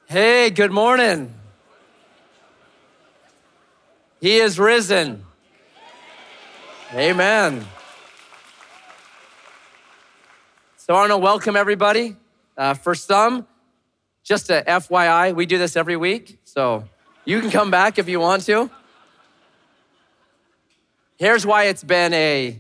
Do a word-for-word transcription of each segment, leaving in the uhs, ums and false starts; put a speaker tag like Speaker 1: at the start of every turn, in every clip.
Speaker 1: Hey, good morning. He is risen. Amen. So I want to welcome everybody. Uh, for some, just a F Y I, we do this every week, so you can come back if you want to. Here's why it's been a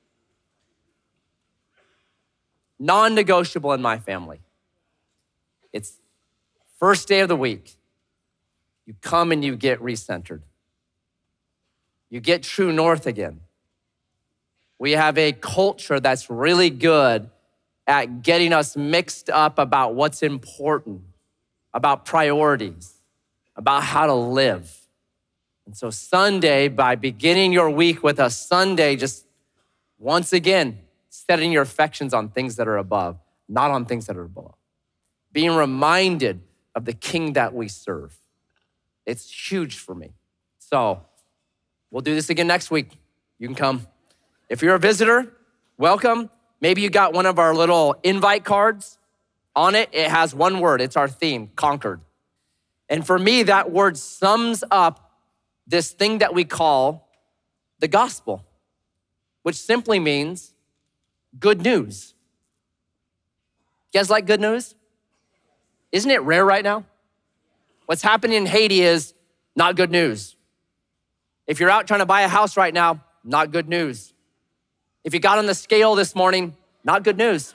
Speaker 1: non-negotiable in my family. It's first day of the week. You come and you get recentered. You get true north again. We have a culture that's really good at getting us mixed up about what's important, about priorities, about how to live. And so Sunday, by beginning your week with a Sunday, just once again, setting your affections on things that are above, not on things that are below. Being reminded of the King that we serve. It's huge for me. So we'll do this again next week. You can come. If you're a visitor, welcome. Maybe you got one of our little invite cards. On it, it has one word. It's our theme, conquered. And for me, that word sums up this thing that we call the gospel, which simply means good news. You guys like good news? Isn't it rare right now? What's happening in Haiti is not good news. If you're out trying to buy a house right now, not good news. If you got on the scale this morning, not good news.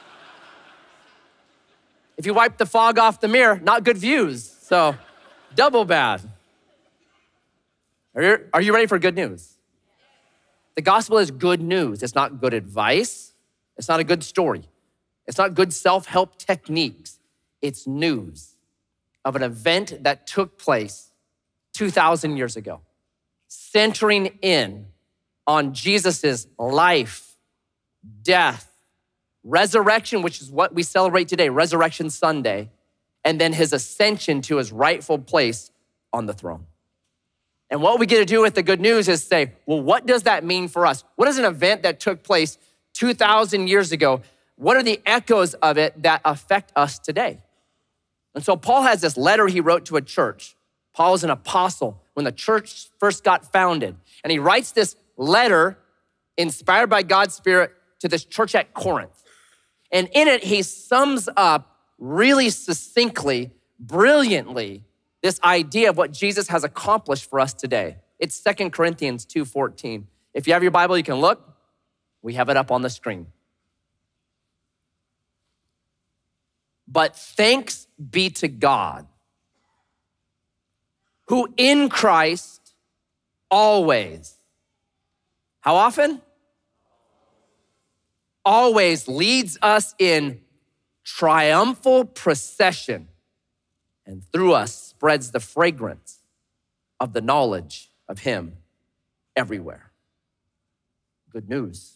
Speaker 1: If you wiped the fog off the mirror, not good views. So double bad. Are you, are you ready for good news? The gospel is good news. It's not good advice. It's not a good story. It's not good self-help techniques. It's news of an event that took place two thousand years ago, centering in on Jesus's life, death, resurrection, which is what we celebrate today, Resurrection Sunday, and then his ascension to his rightful place on the throne. And what we get to do with the good news is say, well, what does that mean for us? What is an event that took place two thousand years ago? What are the echoes of it that affect us today? And so Paul has this letter he wrote to a church. Paul is an apostle when the church first got founded. And he writes this letter inspired by God's Spirit to this church at Corinth. And in it, he sums up really succinctly, brilliantly, this idea of what Jesus has accomplished for us today. It's Second Corinthians two fourteen. If you have your Bible, you can look. We have it up on the screen. But thanks be to God, who in Christ always, how often? Always leads us in triumphal procession, and through us spreads the fragrance of the knowledge of him everywhere. Good news.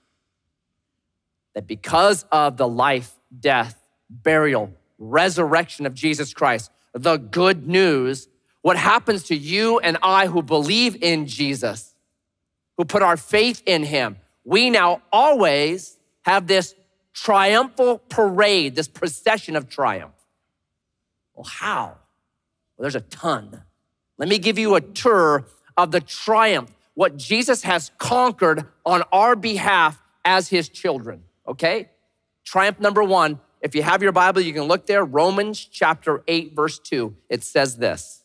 Speaker 1: That because of the life, death, burial, resurrection of Jesus Christ, the good news, what happens to you and I who believe in Jesus, who put our faith in him, we now always have this triumphal parade, this procession of triumph. Well, how? Well, there's a ton. Let me give you a tour of the triumph, what Jesus has conquered on our behalf as his children, okay? Triumph number one, if you have your Bible, you can look there, Romans chapter eight, verse two. It says this.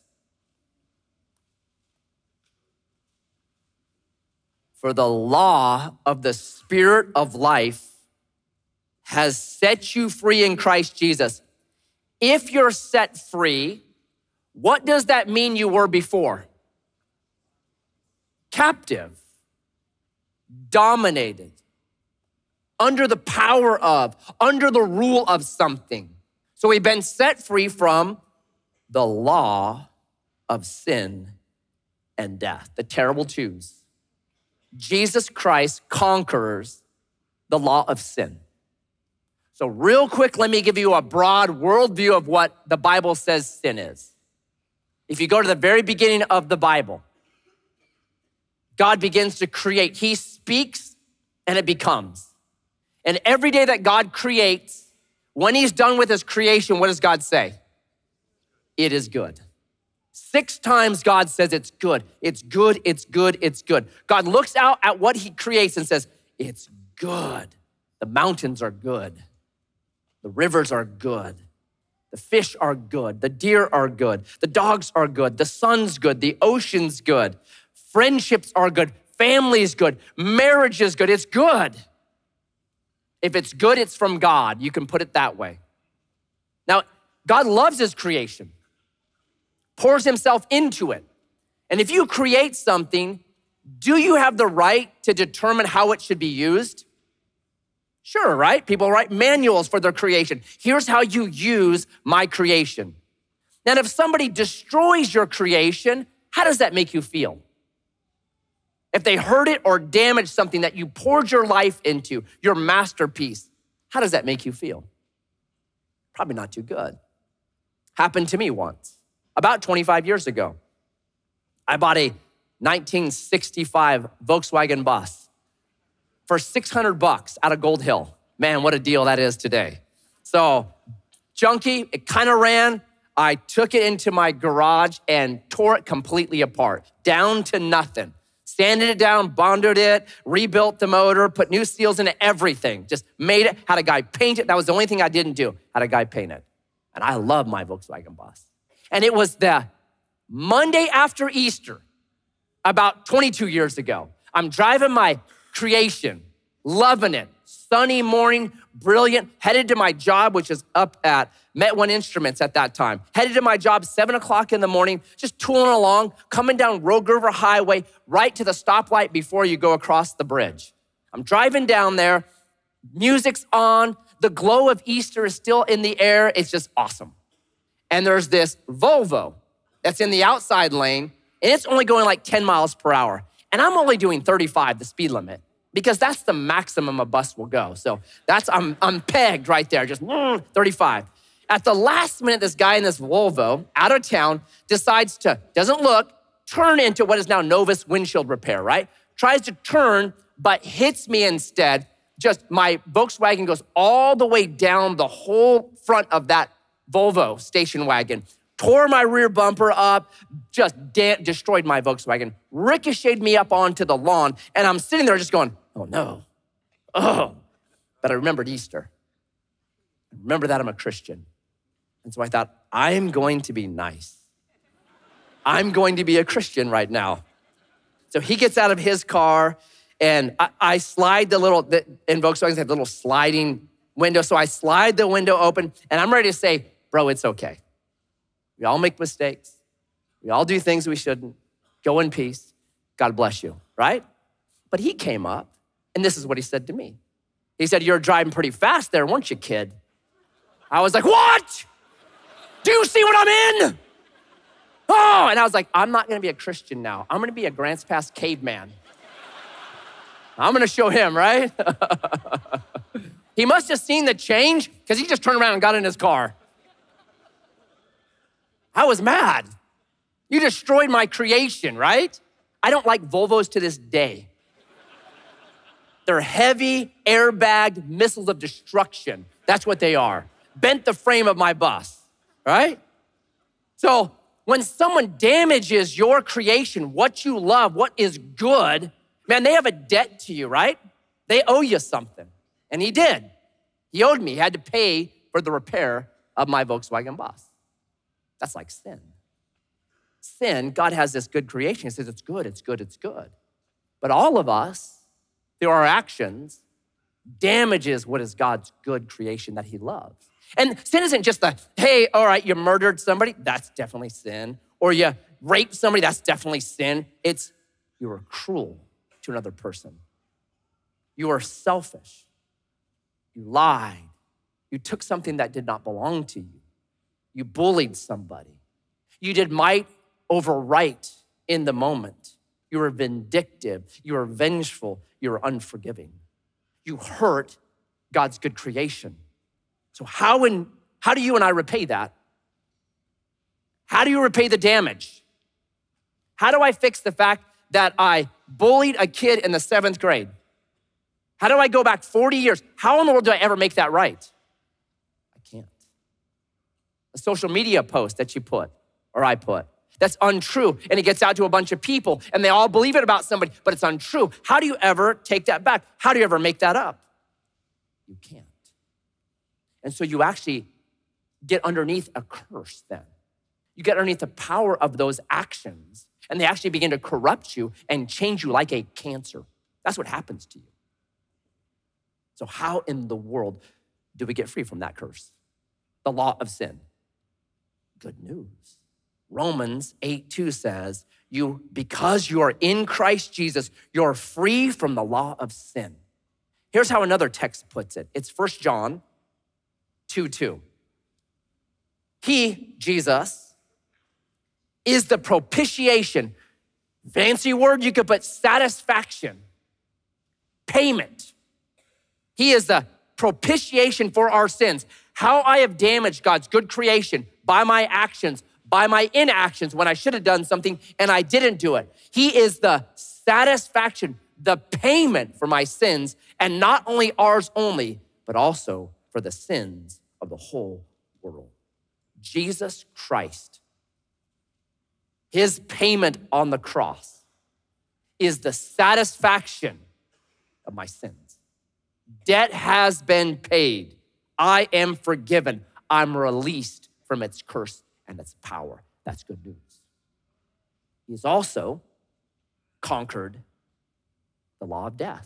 Speaker 1: For the law of the Spirit of life has set you free in Christ Jesus. If you're set free, what does that mean you were before? Captive, dominated, under the power of, under the rule of something. So we've been set free from the law of sin and death, the terrible twos. Jesus Christ conquers the law of sin. So real quick, let me give you a broad worldview of what the Bible says sin is. If you go to the very beginning of the Bible, God begins to create. He speaks and it becomes. And every day that God creates, when he's done with his creation, what does God say? it is good. Six times God says it's good, it's good, it's good, it's good. God looks out at what he creates and says, it's good. The mountains are good. The rivers are good. The fish are good. The deer are good. The dogs are good. The sun's good. The ocean's good. Friendships are good. Family's good. Marriage is good. It's good. If it's good, it's from God. You can put it that way. Now, God loves his creation, pours himself into it. And if you create something, do you have the right to determine how it should be used? Sure, right? People write manuals for their creation. Here's how you use my creation. Now, if somebody destroys your creation, how does that make you feel? If they hurt it or damage something that you poured your life into, your masterpiece, how does that make you feel? Probably not too good. Happened to me once, about twenty-five years ago. I bought a nineteen sixty-five Volkswagen bus for six hundred bucks out of Gold Hill. Man, what a deal that is today. So junky, it kind of ran. I took it into my garage and tore it completely apart, down to nothing. Sanded it down, bonded it, rebuilt the motor, put new seals in it, everything. Just made it, had a guy paint it. That was the only thing I didn't do, had a guy paint it. And I love my Volkswagen bus. And it was the Monday after Easter, about twenty-two years ago. I'm driving my creation, loving it. Sunny morning, brilliant, headed to my job, which is up at Met One Instruments at that time. Headed to my job, seven o'clock in the morning, just tooling along, coming down Rogue River Highway, right to the stoplight before you go across the bridge. I'm driving down there, music's on, the glow of Easter is still in the air, it's just awesome. And there's this Volvo that's in the outside lane, and it's only going like ten miles per hour. And I'm only doing thirty-five, the speed limit, because that's the maximum a bus will go. So that's, I'm, I'm pegged right there, just mm, thirty-five. At the last minute, this guy in this Volvo, out of town, decides to, doesn't look, turn into what is now Novus windshield repair, right? Tries to turn, but hits me instead. Just my Volkswagen goes all the way down the whole front of that Volvo station wagon, tore my rear bumper up, just de- destroyed my Volkswagen, ricocheted me up onto the lawn, and I'm sitting there just going, oh no, oh. But I remembered Easter. I remember that I'm a Christian. And so I thought, I'm going to be nice. I'm going to be a Christian right now. So he gets out of his car, and I, I slide the little, the, in Volkswagens have little sliding window, so I slide the window open, and I'm ready to say, bro, it's okay. We all make mistakes. We all do things we shouldn't. Go in peace. God bless you, right? But he came up, and this is what he said to me. He said, you're driving pretty fast there, weren't you, kid? I was like, what? Do you see what I'm in? Oh, and I was like, I'm not gonna be a Christian now. I'm gonna be a Grants Pass caveman. I'm gonna show him, right? He must have seen the change because he just turned around and got in his car. I was mad. You destroyed my creation, right? I don't like Volvos to this day. They're heavy, airbagged missiles of destruction. That's what they are. Bent the frame of my bus, right? So when someone damages your creation, what you love, what is good, man, they have a debt to you, right? They owe you something. And he did. He owed me. He had to pay for the repair of my Volkswagen bus. That's like sin. Sin, God has this good creation. He says, it's good, it's good, it's good. But all of us, through our actions, damages what is God's good creation that he loves. And sin isn't just the, hey, all right, you murdered somebody, that's definitely sin. Or you raped somebody, that's definitely sin. It's you were cruel to another person. You were selfish. You lied. You took something that did not belong to you. You bullied somebody. You did might over right in the moment. You were vindictive. You were vengeful. You were unforgiving. You hurt God's good creation. So how, in, how do you and I repay that? How do you repay the damage? How do I fix the fact that I bullied a kid in the seventh grade? How do I go back forty years? How in the world do I ever make that right? I can't. a social media post that you put or I put that's untrue, and it gets out to a bunch of people and they all believe it about somebody, but it's untrue. How do you ever take that back? How do you ever make that up? You can't. And so you actually get underneath a curse then. You get underneath the power of those actions, and they actually begin to corrupt you and change you like a cancer. That's what happens to you. So how in the world do we get free from that curse? The law of sin. Good news. Romans eight two says, you, because you are in Christ Jesus, you're free from the law of sin. Here's how another text puts it. It's First John two two. He, Jesus, is the propitiation. Fancy word, you could put satisfaction, payment. He is the propitiation for our sins. How I have damaged God's good creation by my actions, by my inactions when I should have done something and I didn't do it. He is the satisfaction, the payment for my sins, and not only ours only, but also for the sins of the whole world. Jesus Christ, his payment on the cross is the satisfaction of my sins. Debt has been paid. I am forgiven. I'm released from its curse and its power. That's good news. He's also conquered the law of death.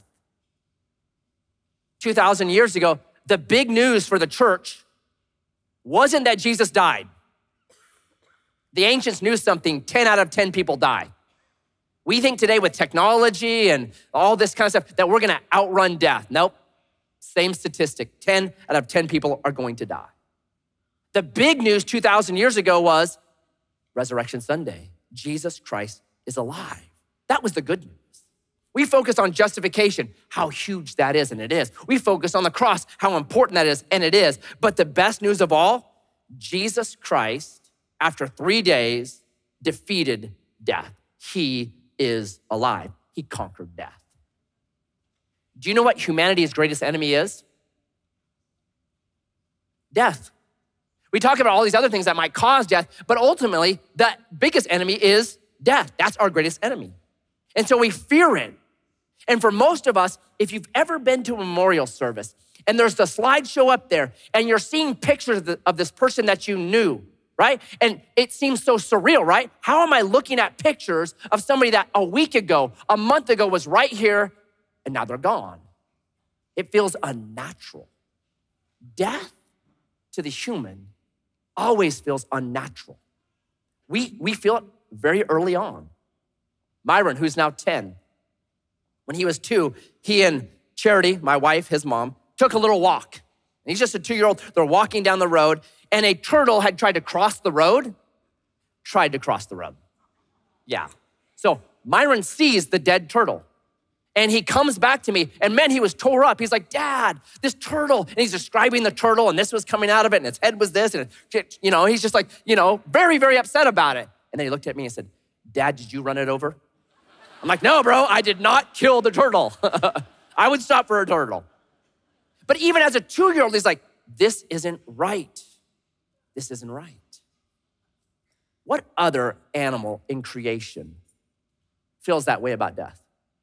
Speaker 1: two thousand years ago, the big news for the church wasn't that Jesus died. The ancients knew something, ten out of ten people die. We think today with technology and all this kind of stuff that we're gonna outrun death. Nope, same statistic, ten out of ten people are going to die. The big news two thousand years ago was Resurrection Sunday. Jesus Christ is alive. That was the good news. We focus on justification, how huge that is, and it is. We focus on the cross, how important that is, and it is. But the best news of all, Jesus Christ, after three days, defeated death. He is alive. He conquered death. Do you know what humanity's greatest enemy is? Death. We talk about all these other things that might cause death, but ultimately, the biggest enemy is death. That's our greatest enemy. And so we fear it. And for most of us, if you've ever been to a memorial service and there's the slideshow up there and you're seeing pictures of, the, of this person that you knew, right? And it seems so surreal, right? How am I looking at pictures of somebody that a week ago, a month ago was right here and now they're gone? It feels unnatural. Death to the human always feels unnatural. We, we feel it very early on. Myron, who's now ten, when he was two, he and Charity, my wife, his mom, took a little walk. And he's just a two-year-old. They're walking down the road, and a turtle had tried to cross the road, tried to cross the road. Yeah. So Myron sees the dead turtle, and he comes back to me, and man, he was tore up. He's like, Dad, this turtle, and he's describing the turtle, and this was coming out of it, and its head was this, and it, you know, he's just like, you know, very, very upset about it. And then he looked at me and said, Dad, did you run it over? I'm like, no, bro, I did not kill the turtle. I would stop for a turtle. But even as a two-year-old, he's like, this isn't right. This isn't right. What other animal in creation feels that way about death?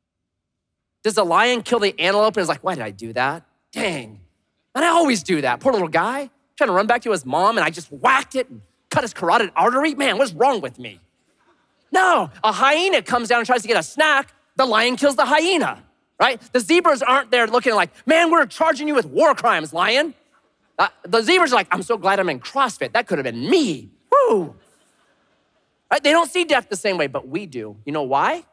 Speaker 1: Does the lion kill the antelope and is like, why did I do that? Dang. And I always do that. Poor little guy trying to run back to his mom and I just whacked it and cut his carotid artery. Man, what's wrong with me? No, a hyena comes down and tries to get a snack. The lion kills the hyena, right? The zebras aren't there looking like, man, we're charging you with war crimes, lion. Uh, the zebras are like, I'm so glad I'm in CrossFit. That could have been me. Woo. Right? They don't see death the same way, but we do. You know why?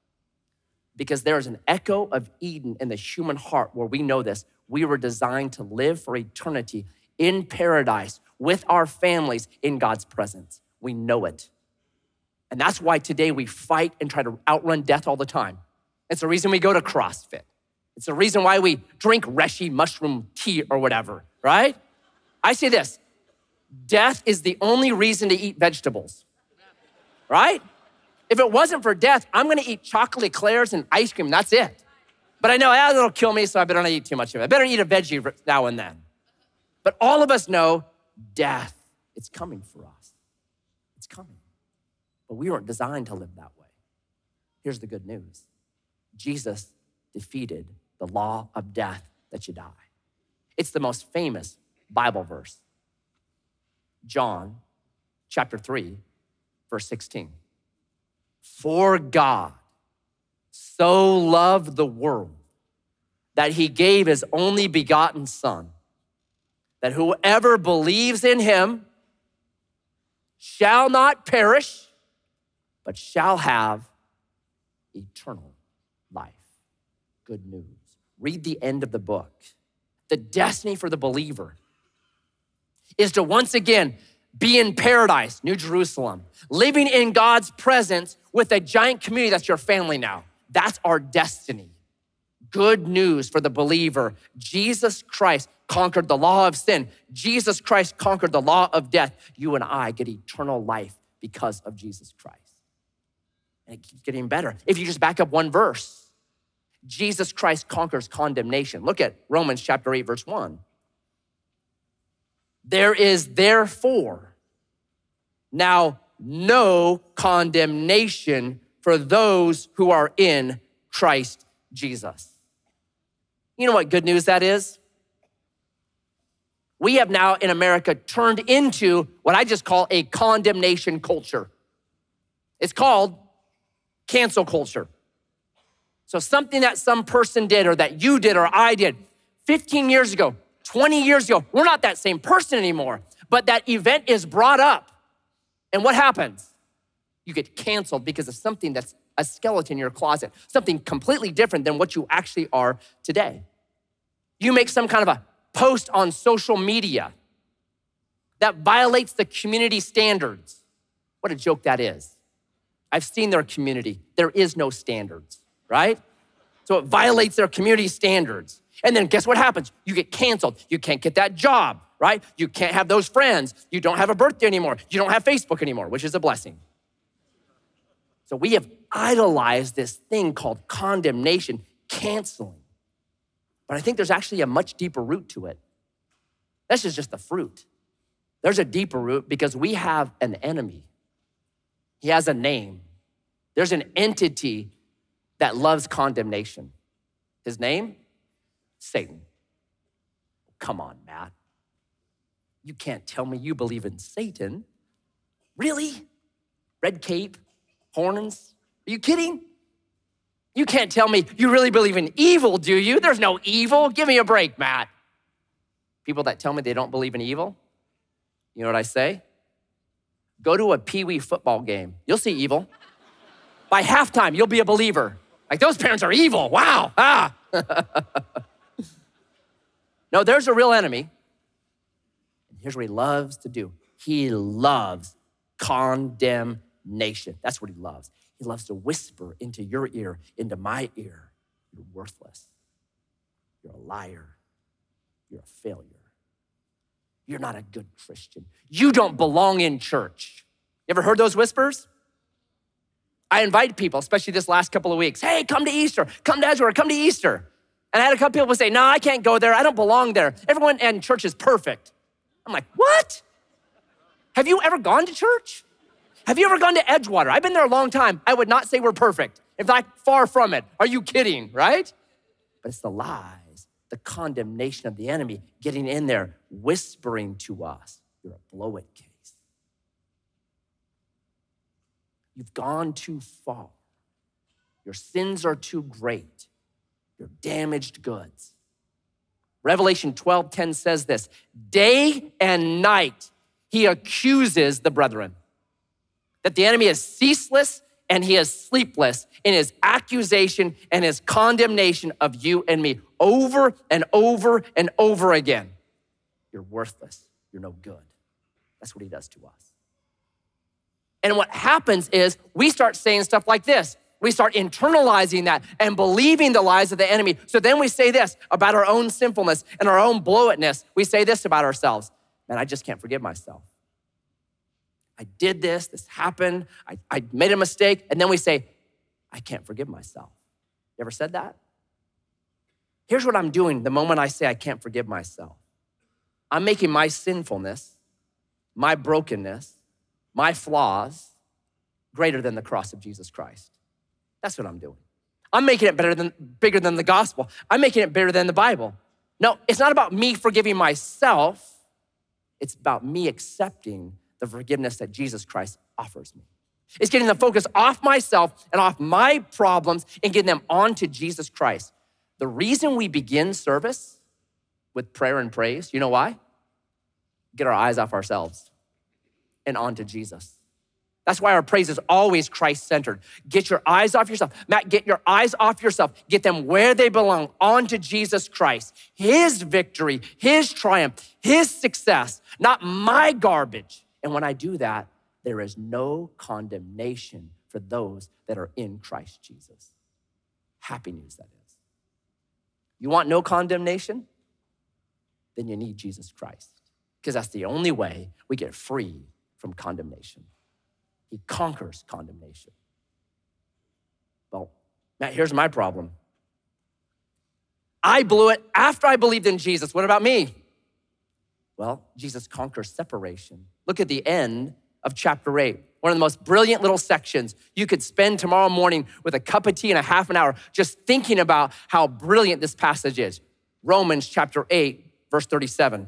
Speaker 1: Because there is an echo of Eden in the human heart where we know this. We were designed to live for eternity in paradise with our families in God's presence. We know it. And that's why today we fight and try to outrun death all the time. It's the reason we go to CrossFit. It's the reason why we drink reishi mushroom tea or whatever, right? I say this, death is the only reason to eat vegetables, right? If it wasn't for death, I'm gonna eat chocolate eclairs and ice cream, that's it. But I know ah, it'll kill me, so I better not eat too much of it. I better eat a veggie now and then. But all of us know death It's coming for us. It's coming. But we weren't designed to live that way. Here's the good news. Jesus defeated the law of death that you die. It's the most famous Bible verse. John chapter three, verse sixteen. For God so loved the world that he gave his only begotten Son, that whoever believes in him shall not perish, but shall have eternal life. Good news. Read the end of the book. The destiny for the believer is to once again be in paradise, New Jerusalem, living in God's presence with a giant community that's your family now. That's our destiny. Good news for the believer. Jesus Christ conquered the law of sin. Jesus Christ conquered the law of death. You and I get eternal life because of Jesus Christ. And it keeps getting better. If you just back up one verse, Jesus Christ conquers condemnation. Look at Romans chapter eight, verse one. There is therefore now no condemnation for those who are in Christ Jesus. You know what good news that is? We have now in America turned into what I just call a condemnation culture. It's called cancel culture. So something that some person did or that you did or I did fifteen years ago, twenty years ago, we're not that same person anymore, but that event is brought up. And what happens? You get canceled because of something that's a skeleton in your closet, something completely different than what you actually are today. You make some kind of a post on social media that violates the community standards. What a joke that is. I've seen their community. There is no standards, right? So it violates their community standards. And then guess what happens? You get canceled. You can't get that job, right? You can't have those friends. You don't have a birthday anymore. You don't have Facebook anymore, which is a blessing. So we have idolized this thing called condemnation, canceling. But I think there's actually a much deeper root to it. This is just the fruit. There's a deeper root because we have an enemy. He has a name. There's an entity that loves condemnation. His name? Satan. Come on, Matt. You can't tell me you believe in Satan. Really? Red cape, horns? Are you kidding? You can't tell me you really believe in evil, do you? There's no evil. Give me a break, Matt. People that tell me they don't believe in evil, you know what I say? Go to a Pee-wee football game. You'll see evil. By halftime, you'll be a believer. Like, those parents are evil. Wow. Ah. No, there's a real enemy. And here's what he loves to do. He loves condemnation. That's what he loves. He loves to whisper into your ear, into my ear, you're worthless. You're a liar. You're a failure. You're not a good Christian. You don't belong in church. You ever heard those whispers? I invite people, especially this last couple of weeks, hey, come to Easter, come to Edgewater, come to Easter. And I had a couple people say, no, I can't go there. I don't belong there. Everyone in church is perfect. I'm like, what? Have you ever gone to church? Have you ever gone to Edgewater? I've been there a long time. I would not say we're perfect. In fact, far from it. Are you kidding, right? But it's the lies, the condemnation of the enemy getting in there, whispering to us, you're a blow-it case. You've gone too far. Your sins are too great. You're damaged goods. Revelation twelve ten says this, day and night he accuses the brethren. That the enemy is ceaseless and he is sleepless in his accusation and his condemnation of you and me over and over and over again. You're worthless. You're no good. That's what he does to us. And what happens is we start saying stuff like this. We start internalizing that and believing the lies of the enemy. So then we say this about our own sinfulness and our own blow-itness. We say this about ourselves. Man, I just can't forgive myself. I did this, this happened, I, I made a mistake, and then we say, I can't forgive myself. You ever said that? Here's what I'm doing the moment I say I can't forgive myself. I'm making my sinfulness my brokenness, my flaws, greater than the cross of Jesus Christ. That's what I'm doing. I'm making it better than, bigger than the gospel. I'm making it bigger than the Bible. No, it's not about me forgiving myself. It's about me accepting the forgiveness that Jesus Christ offers me. It's getting the focus off myself and off my problems and getting them onto Jesus Christ. The reason we begin service with prayer and praise, you know why? Get our eyes off ourselves and onto Jesus. That's why our praise is always Christ-centered. Get your eyes off yourself. Matt, get your eyes off yourself. Get them where they belong, onto Jesus Christ. His victory, his triumph, his success, not my garbage. And when I do that, there is no condemnation for those that are in Christ Jesus. Happy news, that is. You want no condemnation? Then you need Jesus Christ, because that's the only way we get free from condemnation. He conquers condemnation. Well, Matt, here's my problem. I blew it after I believed in Jesus. What about me? Well, Jesus conquers separation. Look at the end of chapter eight. One of the most brilliant little sections. You could spend tomorrow morning with a cup of tea and a half an hour just thinking about how brilliant this passage is. Romans chapter eight, verse thirty-seven.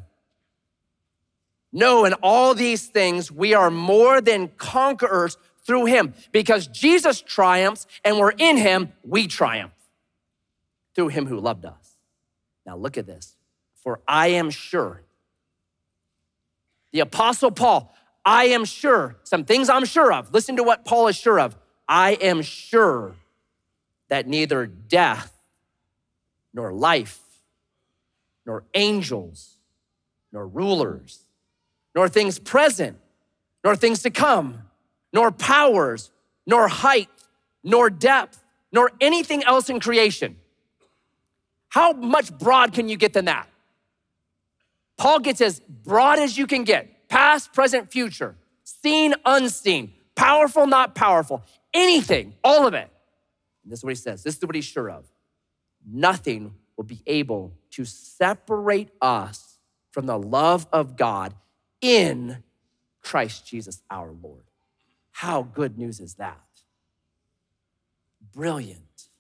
Speaker 1: No, in all these things, we are more than conquerors through him, because Jesus triumphs and we're in him, we triumph through him who loved us. Now look at this. For I am sure, the Apostle Paul, I am sure, some things I'm sure of. Listen to what Paul is sure of. I am sure that neither death, nor life, nor angels, nor rulers, nor things present, nor things to come, nor powers, nor height, nor depth, nor anything else in creation. How much broad can you get than that? Paul gets as broad as you can get. Past, present, future, seen, unseen, powerful, not powerful, anything, all of it. And this is what he says. This is what he's sure of. Nothing will be able to separate us from the love of God in Christ Jesus our Lord. How good news is that? Brilliant.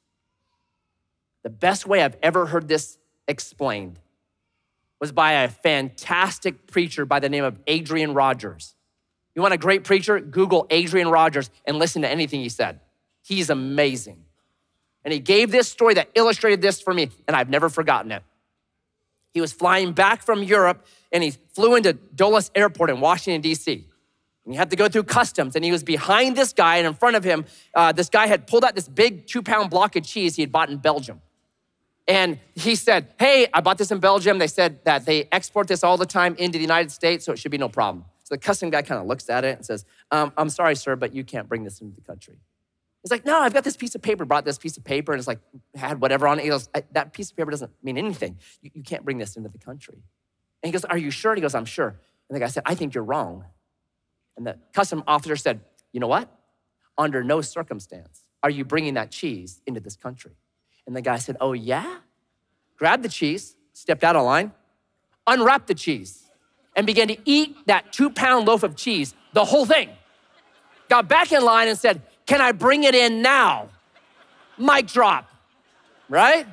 Speaker 1: The best way I've ever heard this explained was by a fantastic preacher by the name of Adrian Rogers. You want a great preacher? Google Adrian Rogers and listen to anything he said. He's amazing. And he gave this story that illustrated this for me, and I've never forgotten it. He was flying back from Europe, and he flew into Dulles Airport in Washington, D C. And he had to go through customs, and he was behind this guy, and in front of him, uh, this guy had pulled out this big two-pound block of cheese he had bought in Belgium. And he said, hey, I bought this in Belgium. They said that they export this all the time into the United States, so it should be no problem. So the custom guy kind of looks at it and says, um, I'm sorry, sir, but you can't bring this into the country. He's like, no, I've got this piece of paper, brought this piece of paper, and it's like, had whatever on it. He goes, that piece of paper doesn't mean anything. You, you can't bring this into the country. And he goes, are you sure? And he goes, I'm sure. And the guy said, I think you're wrong. And the custom officer said, you know what? Under no circumstance are you bringing that cheese into this country. And the guy said, oh yeah? Grabbed the cheese, stepped out of line, unwrapped the cheese, and began to eat that two pound loaf of cheese, the whole thing. Got back in line and said, can I bring it in now? Mic drop, right?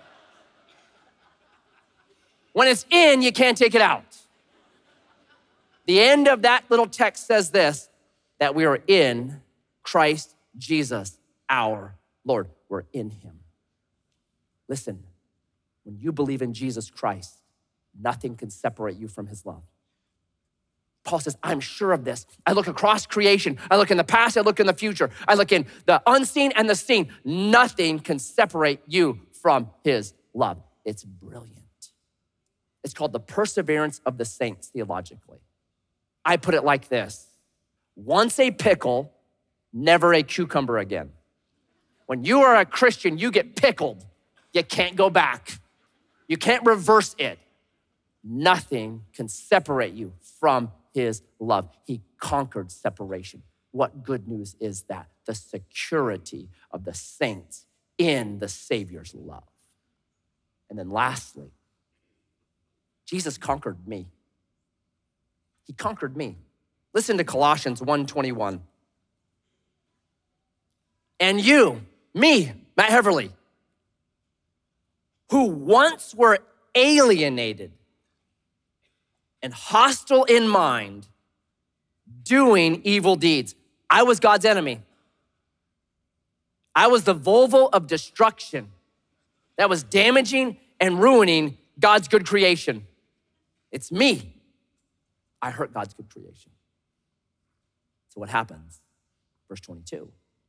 Speaker 1: When it's in, you can't take it out. The end of that little text says this, that we are in Christ Jesus, our Lord. We're in him. Listen, when you believe in Jesus Christ, nothing can separate you from his love. Paul says, I'm sure of this. I look across creation. I look in the past, I look in the future. I look in the unseen and the seen. Nothing can separate you from his love. It's brilliant. It's called the perseverance of the saints theologically. I put it like this. Once a pickle, never a cucumber again. When you are a Christian, you get pickled. You can't go back. You can't reverse it. Nothing can separate you from his love. He conquered separation. What good news is that? The security of the saints in the Savior's love. And then lastly, Jesus conquered me. He conquered me. Listen to Colossians one twenty-one. And you, me, Matt Heverly, who once were alienated and hostile in mind, doing evil deeds. I was God's enemy. I was the Volvo of destruction that was damaging and ruining God's good creation. It's me. I hurt God's good creation. So what happens? Verse twenty-two.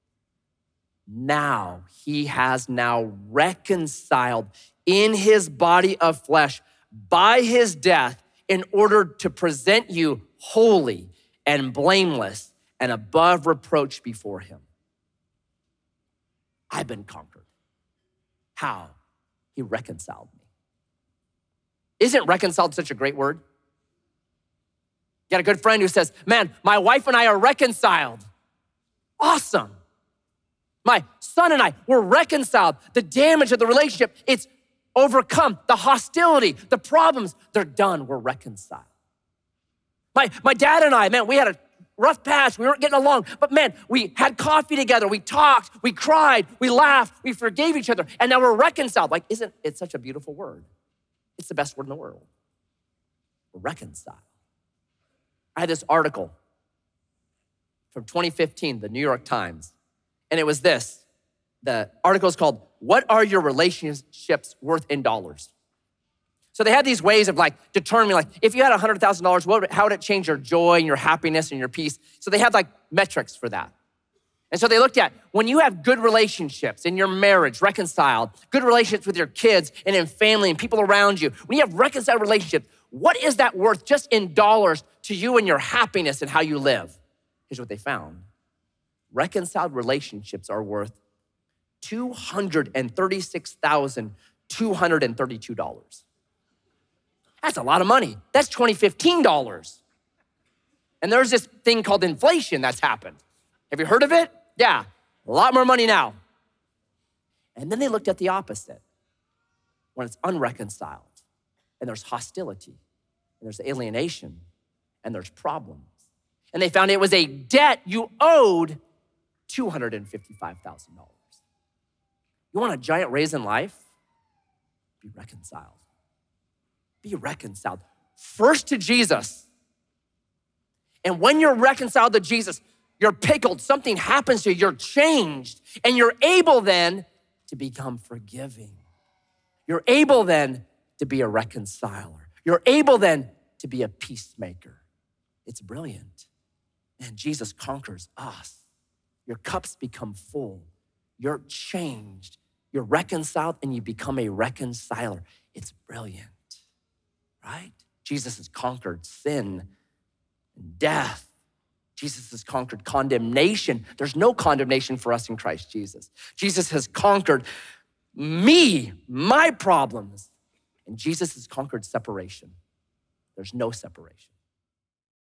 Speaker 1: Now he has now reconciled in his body of flesh by his death in order to present you holy and blameless and above reproach before him. I've been conquered. How? He reconciled me. Isn't reconciled such a great word? You got a good friend who says, man, my wife and I are reconciled. Awesome. My son and I were reconciled. The damage of the relationship, it's overcome. The hostility, the problems, they're done. We're reconciled. My, my dad and I, man, we had a rough patch. We weren't getting along, but man, we had coffee together. We talked, we cried, we laughed, we forgave each other, and now we're reconciled. Like, isn't it such a beautiful word? It's the best word in the world. We're reconciled. I had this article from twenty fifteen, the New York Times, and it was this. The article is called, What Are Your Relationships Worth in Dollars? So they had these ways of like determining, like, if you had one hundred thousand dollars, what would, how would it change your joy and your happiness and your peace? So they had like metrics for that. And so they looked at when you have good relationships in your marriage, reconciled, good relationships with your kids and in family and people around you, when you have reconciled relationships, what is that worth just in dollars to you and your happiness and how you live? Here's what they found. Reconciled relationships are worth two hundred thirty-six thousand two hundred thirty-two dollars. That's a lot of money. That's twenty fifteen dollars. And there's this thing called inflation that's happened. Have you heard of it? Yeah, a lot more money now. And then they looked at the opposite. When it's unreconciled, and there's hostility, and there's alienation, and there's problems. And they found it was a debt you owed two hundred fifty-five thousand dollars. You want a giant raise in life? Be reconciled. Be reconciled. First to Jesus. And when you're reconciled to Jesus, you're pickled, something happens to you, you're changed, and you're able then to become forgiving. You're able then to be a reconciler. You're able then to be a peacemaker. It's brilliant. And Jesus conquers us. Your cups become full. You're changed. You're reconciled and you become a reconciler. It's brilliant, right? Jesus has conquered sin and death. Jesus has conquered condemnation. There's no condemnation for us in Christ Jesus. Jesus has conquered me, my problems, and Jesus has conquered separation. There's no separation.